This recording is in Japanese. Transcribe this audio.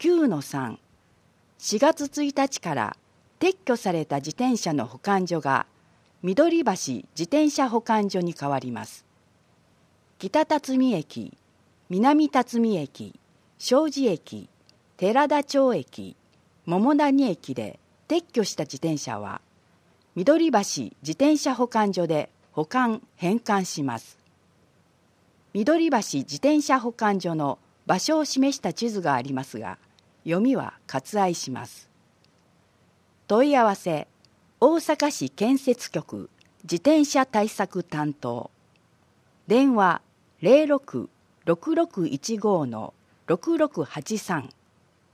9-3、4月1日から撤去された自転車の保管所が緑橋自転車保管所に変わります。北辰巳駅、南辰巳駅、庄司駅、寺田町駅、桃谷駅で撤去した自転車は緑橋自転車保管所で保管・返還します。緑橋自転車保管所の場所を示した地図がありますが、読みは割愛します。問い合わせ、大阪市建設局自転車対策担当。電話06-6615-6683